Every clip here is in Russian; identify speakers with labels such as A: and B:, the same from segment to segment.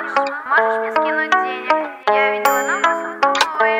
A: Можешь мне скинуть денег? Я видела номер с тобой.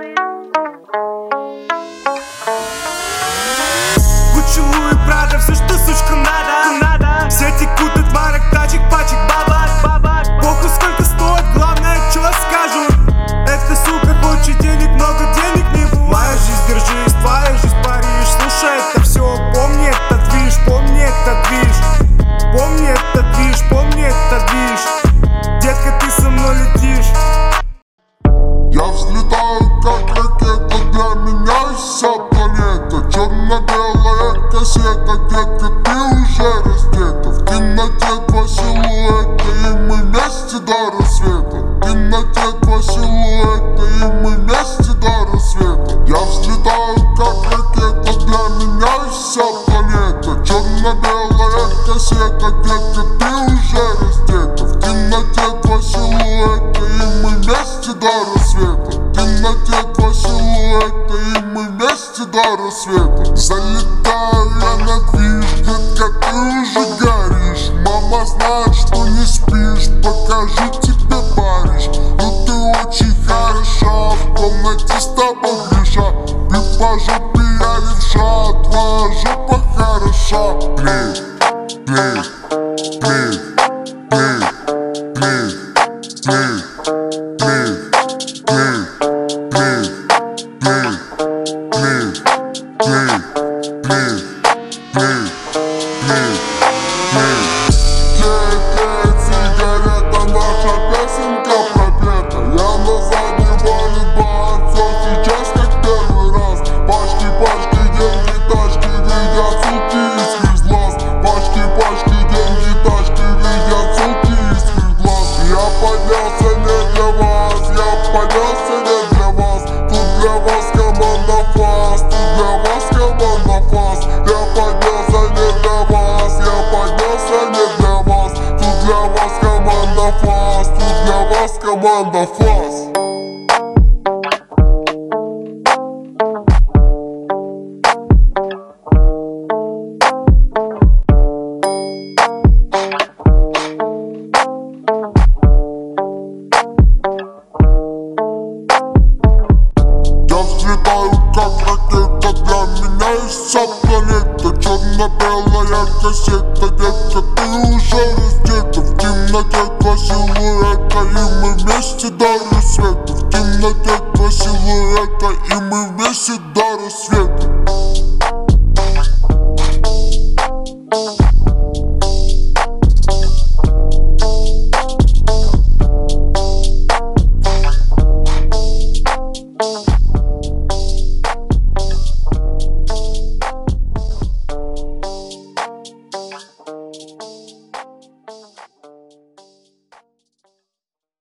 B: Гуччи, Луи, Прада, все, что сучка надо. Все текут от марок, тачек, пачек, бабак. Похуй сколько стоит, главное, что скажут. Эта сука хочет денег, много денег не бывает. Моя жизнь, держись, твоя жизнь, Париж. Слушай это все, помни этот движ, помни этот движ. Помни этот движ, помни этот движ. Детка, ты со мной летишь.
C: Я взлетаю как ракета, для меня вся планета. Черно-белая кассета, детка, ты уже раздета. В темноте два силуэта, и мы вместе до рассвета. В темноте два силуэта, и мы вместе до рассвета. Я взлетаю как ракета, для меня вся планета. Черно-белая кассета, детка, ты уже раздета. В темноте два силуэта, и мы вместе до рассвета. В темноте два силуэта, и мы вместе до рассвета. Залетаю я на движ, детка, ты уже горишь. Мама знает, что не спишь, покажу тебе, Париж. Ну ты очень хороша, в комнате с тобой греша. Ты по жопе, я левша, твоя жопа хороша. Плей, плей, плей, плей, плей, плей, плей, плей, плей, плей, плей, плей, плей, плей, плей, плей. Сигарета, наша песенка пропета. Я на заднем валит борцов, сейчас как первый раз. Пачки, деньги, тачки, видят суки из глаз. Пачки, деньги, тачки, видят суки из глаз. Я поднялся не для вас, я поднялся не для вас. Тут для вас команда фас, тут для вас команда фас. Я поднялся не для вас, я поднялся не для вас. Тут для вас команда фас, тут для вас команда фас. Я взлетаю как ракета, для меня есть вся планета. Черно-белая кассета, детка, ты уже раздета. В темноте два силуэта, и мы вместе до рассвета. В темноте два силуэта, и мы вместе до рассвета.